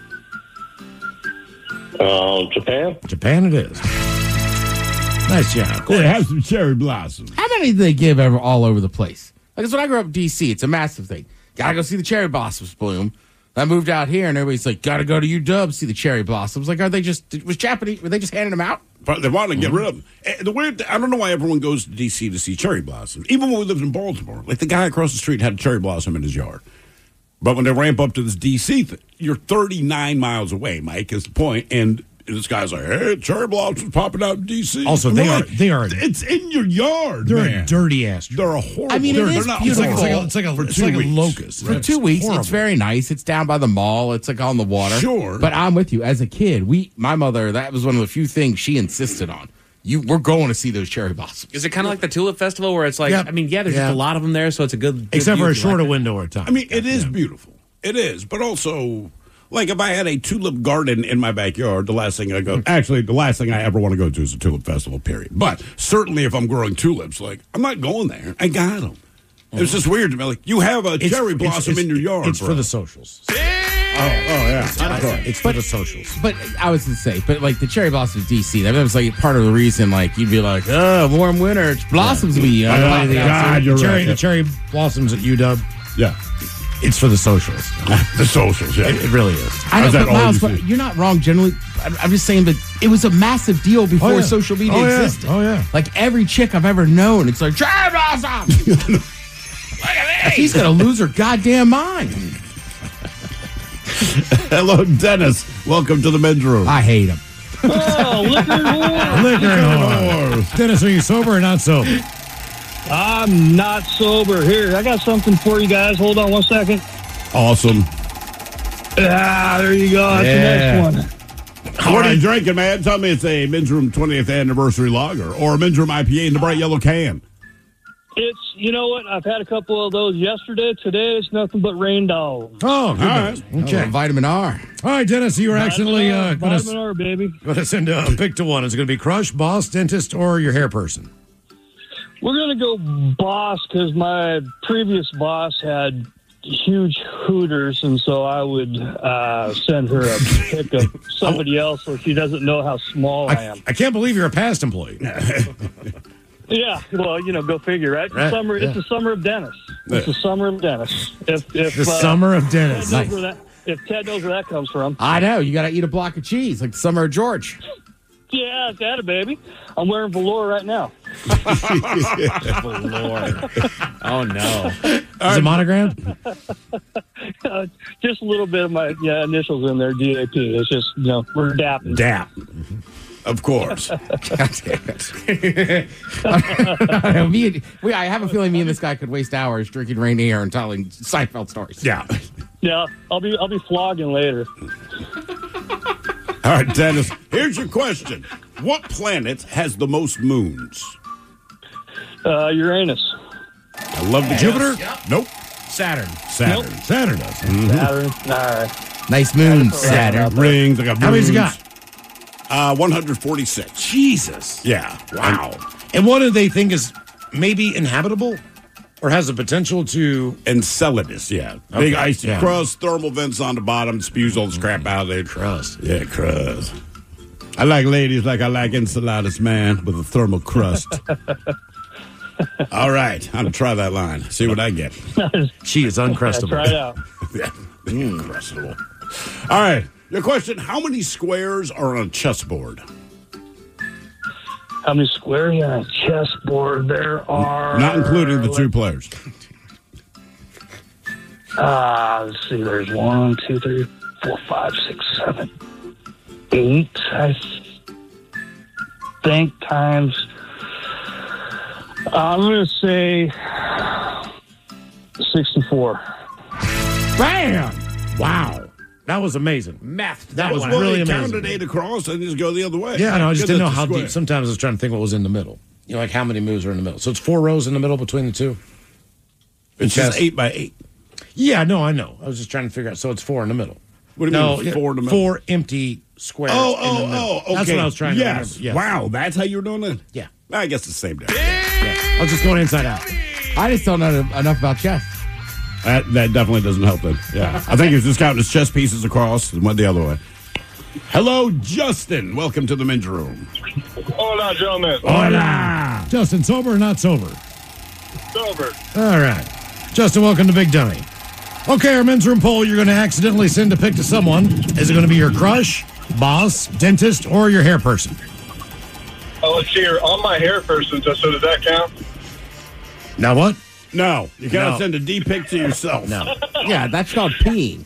S16: Um, Japan?
S8: Japan it is. Nice job.
S6: They have some cherry blossoms.
S9: How many do they give ever all over the place? Like, 'cause when I grew up in D C, it's a massive thing. Gotta go see the cherry blossoms bloom. I moved out here, and everybody's like, "Got to go to U W, see the cherry blossoms." Like, are they just was Japanese? Were they just handing them out?
S6: But they want to get rid of them. The weird, I don't know why everyone goes to D C to see cherry blossoms. Even when we lived in Baltimore, like the guy across the street had a cherry blossom in his yard. But when they ramp up to this D C thing, you're thirty-nine miles away, Mike, is the point. And this guy's like, hey, cherry blossoms popping out in D C.
S8: Also,
S6: And
S8: they
S6: we're
S8: are-
S6: like,
S8: they are-
S6: It's in your yard,
S8: They're
S6: man.
S8: a dirty ass.
S6: They're a horrible.
S9: I mean, it
S6: they're,
S9: is
S6: they're not
S9: beautiful.
S6: horrible.
S8: It's like a, it's like a,
S6: for
S8: it's
S6: two
S8: like a
S6: weeks.
S8: locust.
S9: For
S8: It's
S9: two weeks,
S8: horrible.
S9: it's very nice. It's down by the mall. It's like on the water.
S6: Sure.
S9: But I'm with you. As a kid, we, my mother, that was one of the few things she insisted on. You, we're going to see those cherry blossoms.
S10: Is it kind of like the Tulip Festival where it's like,
S8: Yep.
S10: I mean, yeah, there's
S8: Yeah.
S10: just a lot of them there, so it's a good. good
S8: Except
S10: view
S8: for a
S10: if you
S8: shorter
S10: like it.
S8: window of time.
S6: I mean, it is beautiful. It is. But also, like if I had a tulip garden in my backyard, the last thing I go, actually, the last thing I ever want to go to is a tulip festival, period. But certainly if I'm growing tulips, like, I'm not going there. I got them. It's just weird to me. Like, you have a
S8: It's-
S6: cherry
S8: it's-
S6: blossom
S8: it's-
S6: in your yard.
S8: It's
S6: bro.
S8: for the socials.
S6: Oh, oh yeah.
S8: It's for the socials.
S9: But I was going to say, but like the cherry blossoms D C, that was like part of the reason, like, you'd be like, oh, warm winter, it's blossoms me.
S8: I know,
S9: Uh,
S8: God,
S6: you're
S8: the cherry,
S6: right.
S8: the cherry blossoms at U W.
S6: Yeah.
S8: It's for the socials.
S6: The socials, yeah.
S8: It, it really is.
S9: I know,
S6: How's that
S9: but
S6: all
S9: Miles,
S6: you
S9: but
S6: see?
S9: you're not wrong generally. I'm I'm just saying that it was a massive deal before
S8: Oh, yeah.
S9: social media
S8: Oh, yeah.
S9: existed.
S8: Oh, yeah.
S9: Like every chick I've ever known, it's like, cherry blossom! Look at me! She's going to lose her goddamn mind.
S6: Hello, Dennis. Welcome to the men's room.
S9: I hate him.
S11: Oh, liquor whore.
S8: Liquor and whore. Dennis, are you sober or not sober?
S11: I'm not sober. Here, I got something for you guys. Hold on one second.
S6: Awesome.
S11: Ah, there you go. That's
S8: Yeah.
S11: the next one.
S6: What are you drinking, man? Tell me it's a men's room twentieth anniversary lager or a men's room I P A in the bright yellow can.
S11: It's, you know what? I've had a couple of those yesterday. Today, it's nothing but rain dog.
S8: Oh, good.
S6: right.
S8: Okay.
S9: Oh, vitamin R.
S8: All right, Dennis, you were accidentally uh,
S11: Vitamin
S8: going
S11: R, Vitamin
S8: to
S11: R, baby.
S8: going to send a pick to one. Is it going to be Crush, Boss, Dentist, or your hair person?
S11: We're going to go boss because my previous boss had huge hooters, and so I would uh, send her a pic of somebody else so she doesn't know how small I,
S8: I,
S11: am.
S8: I can't believe you're a past employee.
S11: Yeah, well, you know, go figure, right? It's
S8: Right,
S11: summer.
S8: yeah.
S11: It's the summer of Dennis. It's the summer of Dennis. If if
S8: The
S11: uh,
S8: summer of Dennis.
S11: Ted knows where that, if Ted knows where that comes from,
S9: I know. You got to eat a block of cheese like the summer of George.
S11: yeah, that a baby. I'm wearing velour right now.
S10: Lord. Oh, no.
S8: Is it monogrammed?
S11: Uh, just a little bit of my yeah, initials in there, D A P. It's just, you know, we're dapping.
S6: Dap. Of course.
S9: God damn it. me and, we, I have a feeling me and this guy could waste hours drinking Rainier and telling Seinfeld stories.
S6: Yeah.
S11: Yeah, I'll be I'll be flogging later.
S6: All right, Dennis. Here's your question. What planet has the most moons?
S11: Uh, Uranus.
S6: I love the
S8: Jupiter?
S6: Nope.
S8: Saturn.
S6: Saturn.
S11: Nope.
S8: Saturn does.
S11: Saturn. All right.
S9: Nice moon,
S11: That's all right.
S9: Saturn.
S6: Rings. I got
S8: How many's he
S6: moons.
S8: got?
S6: Uh, one hundred forty-six.
S8: Jesus.
S6: Yeah.
S8: Wow. And what do they think is maybe inhabitable or has the potential to?
S6: Enceladus, yeah. Big
S8: Okay,
S6: icy
S8: yeah.
S6: crust, thermal vents on the bottom, spews all the crap out of there.
S8: Crust.
S6: Yeah, crust. I like ladies like I like enchiladas, man, with a thermal crust. All right, I'm gonna try that line. See what I get.
S8: She is uncrustable.
S11: Try it out.
S6: Yeah, uncrustable. All right, your question: how many squares are on a chessboard?
S11: How many squares on a chessboard there are?
S6: Not including the two players.
S11: Uh, let's see. There's one, two, three, four, five, six, seven, eight. I think times. I'm going to say sixty-four.
S8: Bam! Wow. That was amazing.
S10: Math.
S8: That was
S6: Well,
S8: really
S6: they
S8: amazing.
S6: counted eight across and just go the other way.
S8: Yeah, no, I just
S6: Because
S8: didn't know
S6: it's a
S8: how
S6: square.
S8: deep. Sometimes I was trying to think what was in the middle. You know, like how many moves are in the middle. So it's four rows in the middle between the two.
S6: It's
S8: Chess.
S6: just eight by eight.
S8: Yeah, no, I know. I was just trying to figure out. So it's four in the middle.
S6: What do you
S8: no,
S6: mean,
S8: yeah,
S6: four in the middle?
S8: Four empty squares.
S6: Oh,
S8: in the
S6: oh,
S8: middle.
S6: oh, okay.
S8: That's what I was trying
S6: yes.
S8: to remember. Yes.
S6: Wow, that's how you were doing it?
S8: Yeah.
S6: I guess it's the same day.
S8: I was just going inside out.
S9: I just don't know enough about chess.
S6: That, that definitely doesn't help then. Yeah. I think he was just counting his chess pieces across and went the other way. Hello, Justin. Welcome to the men's room.
S16: Hola, gentlemen.
S8: Hola. Justin, sober or not sober?
S16: Sober.
S8: All right. Justin, welcome to Big Dummy. Okay, our men's room poll, you're going to accidentally send a pic to someone. Is it going to be your crush, boss, dentist, or your hair person?
S17: Oh, let's see here. On my hair person, so, so does that count?
S8: Now what?
S6: No. You got to
S8: No.
S6: send a D pic to yourself.
S8: No.
S9: Yeah, that's called peeing.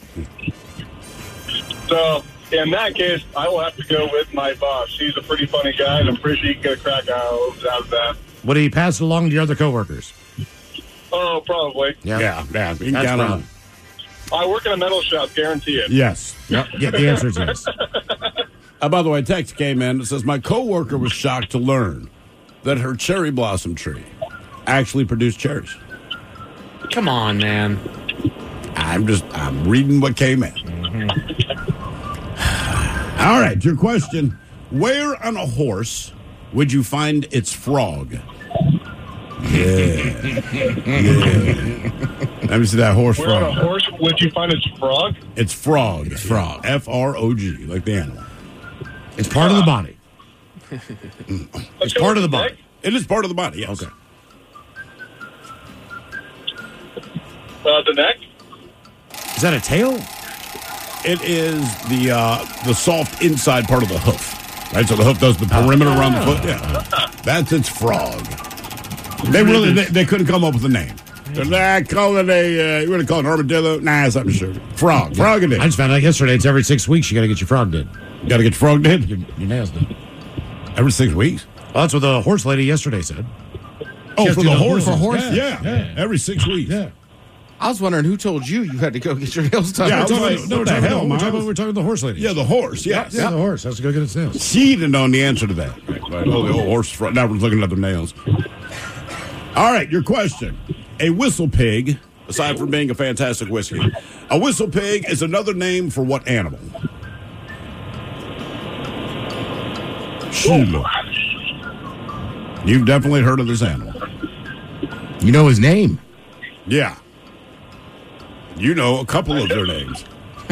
S17: So, in that case, I will have to go with my boss. He's a pretty funny guy, and I'm pretty sure he can get a crack out out of that.
S8: Would he pass it along to your other coworkers?
S17: Oh, probably.
S6: Yeah, yeah. yeah. You can
S8: That's
S6: count on
S8: wrong.
S6: it.
S17: I work in a metal shop, guarantee it.
S6: Yes.
S8: Yep. Yeah, the answer is yes.
S6: Uh, by the way, a text came in that says, my coworker was shocked to learn that her cherry blossom tree actually produced cherries.
S10: Come on, man.
S6: I'm just, I'm reading what came in.
S10: Mm-hmm.
S6: All right, your question. Where on a horse would you find its frog? Yeah. Yeah. Let me see that horse
S17: Where on a
S6: frog.
S17: horse would you find its frog?
S6: It's frog. It's frog. F R O G, like the animal.
S8: It's part of the body.
S6: It's part of the body. It is part of the body, yes. Okay.
S17: Uh, the neck?
S8: Is that a tail?
S6: It is the uh, the soft inside part of the hoof. Right, so the hoof does the perimeter around the foot. Yeah, that's its frog. They really they, they couldn't come up with a name. They're like, call it a. Uh, you want to call it an armadillo? Nah, it's something sure. Frog, frog it is.
S8: I just found out yesterday it's every six weeks you got to get your frog did.
S6: You got to get your frog did.
S8: Your, your nails did.
S6: Every six weeks.
S8: Well, that's what the horse lady yesterday said.
S6: Oh,
S8: She has
S6: for
S8: to
S6: the
S8: do
S6: horses.
S8: For horses.
S6: Yeah.
S8: Yeah.
S6: every six weeks.
S8: Yeah.
S9: I was wondering who told you you had to go get your nails done.
S6: Yeah, I
S8: We're
S6: was
S8: talking,
S6: like,
S8: no, we're
S6: what the
S8: talking,
S6: hell,
S8: about, we're,
S6: Miles?
S8: talking, we're talking the horse lady.
S6: Yeah, the horse. Yes.
S8: Yeah, the horse has to go get its nails.
S6: She didn't know the answer to that. Right. Oh, the old horse front. Now we're looking at their nails. All right, your question. A whistle pig, aside from being a fantastic whiskey, a whistle pig is another name for what animal? Sheila. You've definitely heard of this animal.
S9: You know his name.
S6: Yeah. You know a couple of their names.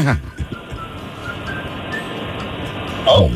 S17: Oh.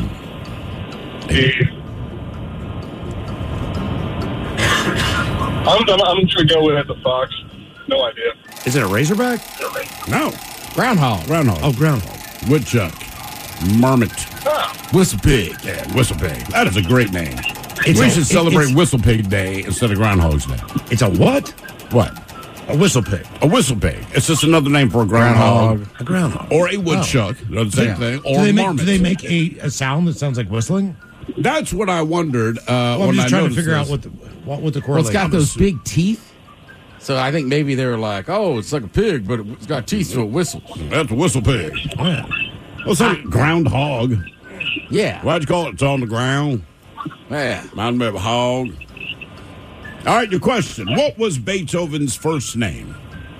S17: I'm, I'm, I'm just going to go with the fox. No idea.
S8: Is it a razorback?
S6: No.
S9: Groundhog.
S6: Groundhog.
S8: Oh, groundhog.
S6: Woodchuck. Marmot.
S17: Ah.
S6: Whistle pig. Yeah, whistle pig. That is a great name.
S8: It's
S6: we
S8: a-
S6: should
S8: it-
S6: celebrate
S8: it's-
S6: Whistle Pig Day instead of Groundhog's Day.
S8: It's a what?
S6: What?
S8: A whistle pig.
S6: A whistle pig. It's just another name for a groundhog.
S8: Groundhog. A groundhog.
S6: Or a woodchuck. They're the same
S8: Yeah.
S6: thing.
S8: Do
S6: Or
S8: they make,
S6: marmot.
S8: do they make a, a sound that sounds like whistling?
S6: That's what I wondered. Uh,
S8: Well, I'm
S6: when
S8: just
S6: I
S8: trying to
S6: noticed
S8: figure out
S6: this.
S8: what the, what, what the
S9: Well,
S8: correlation
S9: it's got
S8: is.
S9: those big teeth. So I think maybe they were like, oh, it's like a pig, but it's got teeth, so it whistles.
S6: That's a whistle pig.
S8: Yeah.
S6: Well, so groundhog.
S9: Yeah.
S6: Why'd you call it? It's on the ground.
S9: Yeah.
S6: Mind me of a hog. All right, your question. What was Beethoven's first name?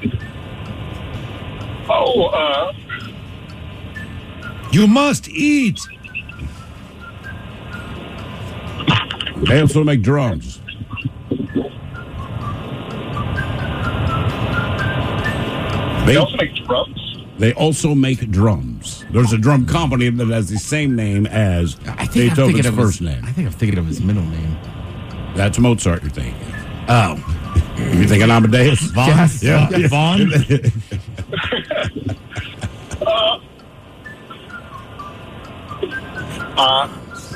S17: Oh, uh,
S8: You must eat.
S6: They also make drums.
S17: they also make drums?
S6: They also make drums. There's a drum company that has the same name as
S9: I think I'm
S6: Beethoven's
S9: thinking of
S6: first
S9: his,
S6: name.
S9: I think I'm thinking of his middle name.
S6: That's Mozart, you're thinking.
S9: Oh.
S6: You thinking Amadeus?
S8: Vaughn?
S9: Yes.
S6: Yeah.
S8: Yeah, Vaughn?
S17: Uh,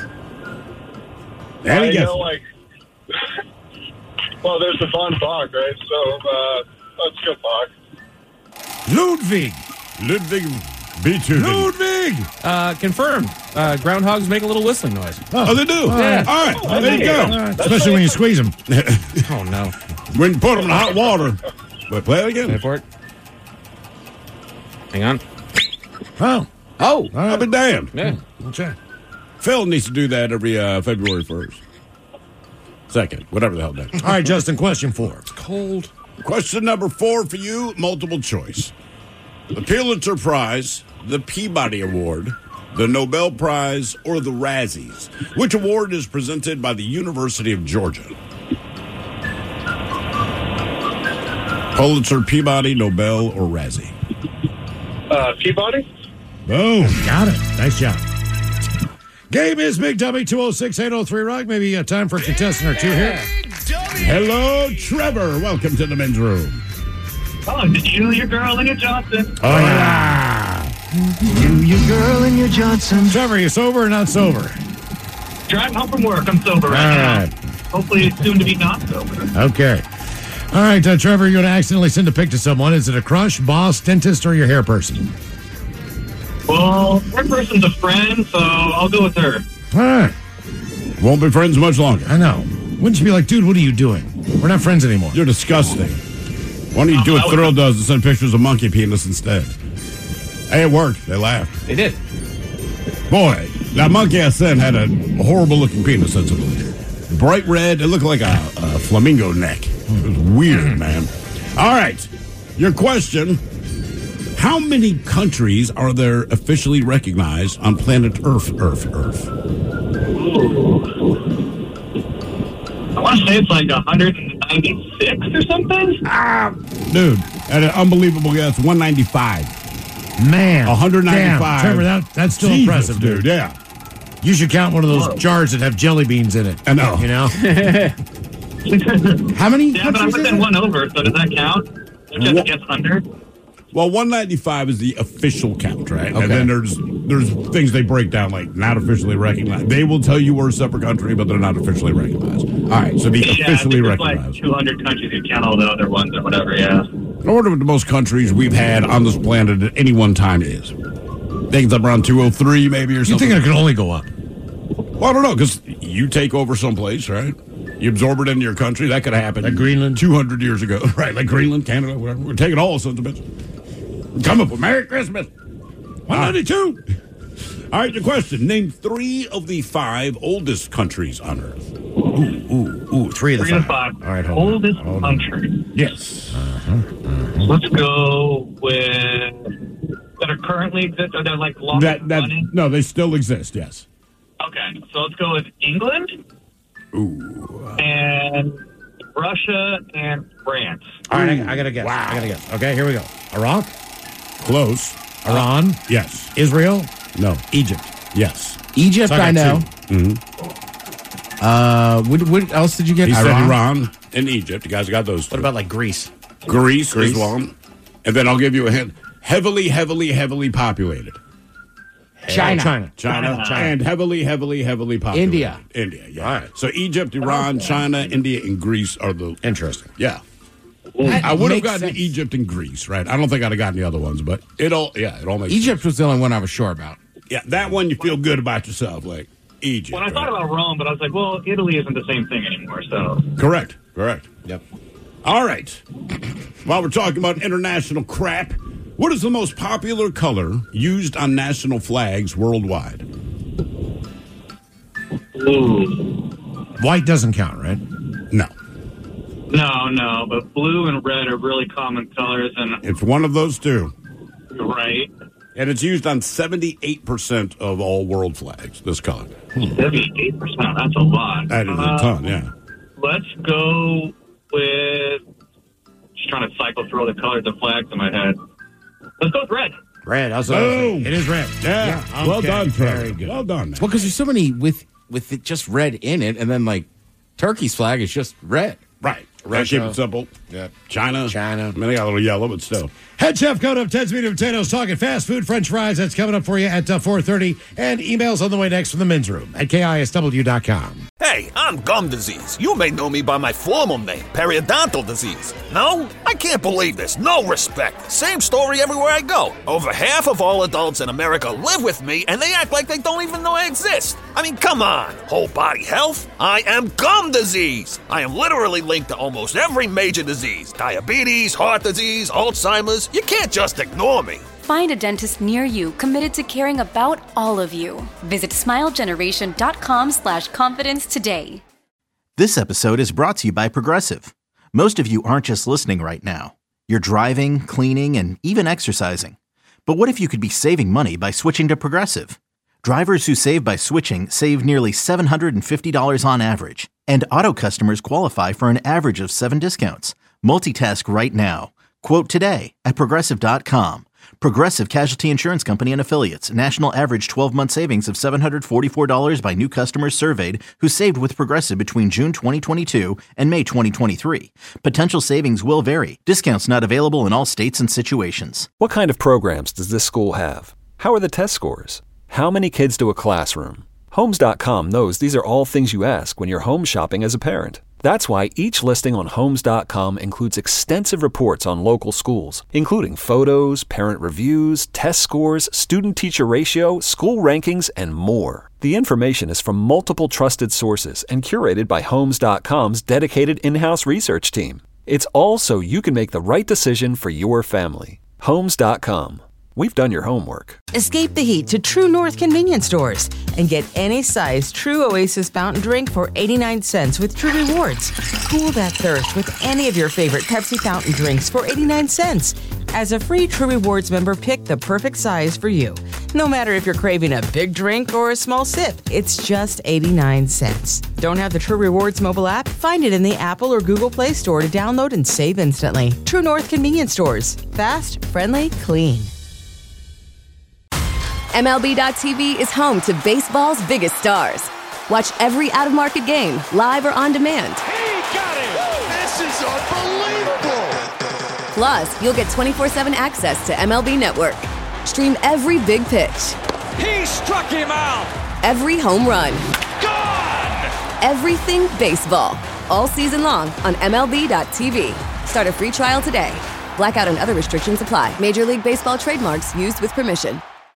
S6: Any
S17: I
S6: guess?
S17: know, like, well, there's the Von Bach, right? So, uh, let's go Bach.
S8: Ludwig.
S6: Ludwig Beethoven.
S8: Ludwig.
S10: Uh, confirmed. Uh, groundhogs make a little whistling noise.
S6: Oh, they do?
S10: Yeah.
S6: All right.
S17: Oh,
S6: there you
S17: yeah.
S6: go.
S8: Uh, especially when you squeeze them.
S10: Oh, no.
S6: When you put them in hot water. But play it
S10: Wait
S6: again.
S10: for it. Hang on.
S8: Oh.
S10: Oh.
S6: I'll be damned.
S10: Yeah.
S8: Okay.
S6: Phil needs to do that every uh, February first. Second, whatever the hell that is.
S8: All right, Justin, question four.
S10: Cold.
S6: Question number four for you, multiple choice. The Pulitzer Prize, the Peabody Award, the Nobel Prize, or the Razzies? Which award is presented by the University of Georgia? Pulitzer, Peabody, Nobel, or Razzie?
S17: Uh, Peabody?
S6: Boom.
S8: Got it. Nice job. Game is Big W two oh six eight oh three Rock. Maybe uh, time for a contestant or two here.
S6: Hello, Trevor. Welcome to the men's room.
S18: Oh, did you, your girl, and your Johnson?
S8: Oh, yeah.
S19: You, your girl, and your Johnson.
S8: Trevor, you sober or not sober?
S18: Driving home from work. I'm sober right
S8: All
S18: now.
S8: right.
S18: Hopefully soon to be not sober.
S8: Okay. All right, uh, Trevor, you're going to accidentally send a pic to someone. Is it a crush, boss, dentist, or your hair person?
S18: Well, her person's a friend, so I'll go with her.
S8: All right. Won't be friends much longer. I know. Wouldn't you be like, dude, what are you doing? We're not friends anymore. You're disgusting. Why don't you do what Thrill does and send pictures of monkey penis instead? Hey, it worked. They laughed.
S10: They did.
S8: Boy, that monkey I sent had a horrible-looking penis, sensibly. Bright red. It looked like a, a flamingo neck. It was weird, man. All right. Your question. How many countries are there officially recognized on planet Earth, Earth, Earth?
S18: Ooh. I want to say it's like one hundred ninety-six or something.
S8: Ah, dude, at an unbelievable guess, one ninety-five. Man, one hundred ninety-five. Damn, Trevor, that, that's still Jesus, impressive, dude. dude. Yeah. You should count one of those Whoa. jars that have jelly beans in it. I know. You know? How many?
S18: Yeah, but I put that one over, so does that count? Don't you have to guess under?
S8: Well, one ninety-five is the official count, right?
S18: Okay.
S8: And then there's there's things they break down, like not officially recognized. They will tell you we're a separate country, but they're not officially recognized. All right, so the
S18: yeah,
S8: officially
S18: I think
S8: recognized.
S18: like two hundred countries you count all the other ones or whatever, yeah.
S8: I wonder what the most countries we've had on this planet at any one time is. I think it's around two oh three maybe or something. You think it can only go up? Well, I don't know, because you take over someplace, right? You absorb it into your country. That could have happened. Like Greenland? two hundred years ago. Right, like Greenland, Canada, whatever. We're taking all sons of bitches. Come up with Merry Christmas. one ninety-two. All right, your question. Name three of the five oldest countries on Earth. Ooh, ooh, ooh. Three of the
S18: Three
S8: five.
S18: to five.
S8: All right, hold
S18: Oldest
S8: on. Hold on.
S18: country.
S8: Yes. Uh-huh, uh-huh.
S18: Let's go with that are currently exist. Are they like long
S8: That, that,
S18: running?
S8: no, they still exist, yes.
S18: Okay, so let's go with England.
S8: Ooh.
S18: And Russia and France.
S8: All right, I, I got to guess. Wow. I got to guess. Okay, here we go. Iraq? Close. Iran? Uh, yes. Israel? No. Egypt? Yes.
S9: Egypt,
S8: So
S9: I,
S8: got
S9: know.
S8: Mm-hmm.
S9: Uh, what, what else did you get?
S8: He
S9: Iran?
S8: said Iran and Egypt. You guys got those two.
S10: What about like Greece?
S8: Greece,
S10: Greece.
S8: is one. And then I'll give you a hint. Heavily, heavily, heavily populated.
S9: China.
S8: China. China.
S9: China.
S8: And heavily, heavily, heavily populated.
S9: India.
S8: India, yeah. So Egypt, Iran, China, India, and Greece are the... Interesting. Yeah.
S9: That
S8: I would have
S9: makes
S8: gotten
S9: sense.
S8: Egypt and Greece, right? I don't think I'd have gotten the other ones, but it all, yeah, it all makes
S9: Egypt was the only one I was sure about.
S8: sense. Yeah, that one you feel good about yourself, like Egypt.
S18: When I
S8: right?
S18: thought about Rome, but I was like, well, Italy isn't the same thing anymore, so.
S8: Correct. Correct. Yep. All right. While we're talking about international crap, what is the most popular color used on national flags worldwide?
S18: Ooh.
S8: White doesn't count, right? No.
S18: No, no, but blue and red are really common colors, and
S8: It's one of those two.
S18: right.
S8: And it's used on seventy-eight percent of all world flags, this color.
S18: seventy-eight percent, that's a lot.
S8: That is a
S18: Uh,
S8: ton, yeah.
S18: Let's go with, just trying to cycle through all the colors of flags in my head. Let's go with red.
S8: Red.
S9: That's what I was
S8: Boom.
S9: thinking.
S8: It is red. Yeah.
S9: Yeah,
S8: Well
S9: okay.
S8: done, Trevor.
S9: Very good.
S8: Well done, man.
S9: Well, because there's so many with with it just red in it, and then like Turkey's flag is just red.
S8: Right.
S9: Russia.
S8: Keep it simple.
S9: Yeah.
S8: China.
S9: China.
S8: I mean, they got a little yellow, but still. Head chef coming up, Ted's Meat and Potatoes, talking fast food, French fries. That's coming up for you at uh, four thirty. And emails on the way next from the men's room at K I S W dot com.
S12: Hey, I'm gum disease. You may know me by my formal name, periodontal disease. No? I can't believe this. No respect. Same story everywhere I go. Over half of all adults in America live with me, and they act like they don't even know I exist. I mean, come on. Whole body health? I am gum disease. I am literally linked to almost every major disease. Diabetes, heart disease, Alzheimer's. You can't just ignore me.
S13: Find a dentist near you committed to caring about all of you. Visit smilegeneration.com slash confidence today.
S4: This episode is brought to you by Progressive. Most of you aren't just listening right now. You're driving, cleaning, and even exercising. But what if you could be saving money by switching to Progressive? Drivers who save by switching save nearly seven hundred fifty dollars on average. And auto customers qualify for an average of seven discounts. Multitask right now. Quote today at Progressive dot com. Progressive Casualty Insurance Company and Affiliates. National average twelve-month savings of seven hundred forty-four dollars by new customers surveyed who saved with Progressive between June twenty twenty-two and May twenty twenty-three. Potential savings will vary. Discounts not available in all states and situations.
S1: What kind of programs does this school have? How are the test scores? How many kids do a classroom? Homes dot com knows these are all things you ask when you're home shopping as a parent. That's why each listing on Homes dot com includes extensive reports on local schools, including photos, parent reviews, test scores, student-teacher ratio, school rankings, and more. The information is from multiple trusted sources and curated by Homes dot com's dedicated in-house research team. It's all so you can make the right decision for your family. Homes dot com. We've done your homework.
S14: Escape the heat to True North convenience stores and get any size True Oasis fountain drink for eighty-nine cents with True Rewards. Cool that thirst with any of your favorite Pepsi fountain drinks for eighty-nine cents. As a free True Rewards member, pick the perfect size for you. No matter if you're craving a big drink or a small sip, it's just eighty-nine cents. Don't have the True Rewards mobile app? Find it in the Apple or Google Play Store to download and save instantly. True North convenience stores. Fast, friendly, clean.
S20: M L B dot T V is home to baseball's biggest stars. Watch every out-of-market game, live or on demand.
S21: He got it! This is unbelievable!
S20: Plus, you'll get twenty-four seven access to M L B Network. Stream every big pitch.
S21: He struck him out!
S20: Every home run.
S21: Gone!
S20: Everything baseball. All season long on M L B dot T V. Start a free trial today. Blackout and other restrictions apply. Major League Baseball trademarks used with permission.